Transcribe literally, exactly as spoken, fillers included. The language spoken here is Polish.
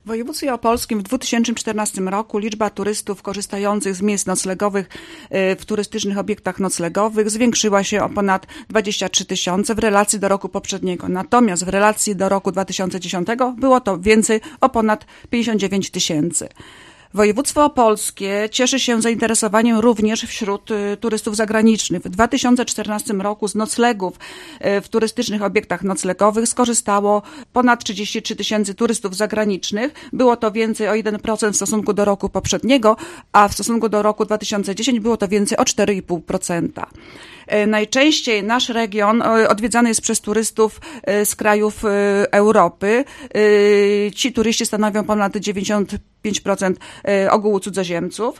W województwie opolskim w dwa tysiące czternastym roku liczba turystów korzystających z miejsc noclegowych w turystycznych obiektach noclegowych zwiększyła się o ponad dwadzieścia trzy tysiące w relacji do roku poprzedniego. Natomiast w relacji do roku dwa tysiące dziesiątego było to więcej o ponad pięćdziesiąt dziewięć tysięcy. Województwo opolskie cieszy się zainteresowaniem również wśród turystów zagranicznych. W dwa tysiące czternastym roku z noclegów w turystycznych obiektach noclegowych skorzystało ponad trzydzieści trzy tysięcy turystów zagranicznych. Było to więcej o jeden procent w stosunku do roku poprzedniego, a w stosunku do roku dwa tysiące dziesiątego było to więcej o cztery i pół procent. Najczęściej nasz region odwiedzany jest przez turystów z krajów Europy. Ci turyści stanowią ponad dziewięćdziesiąt pięć procent ogółu cudzoziemców.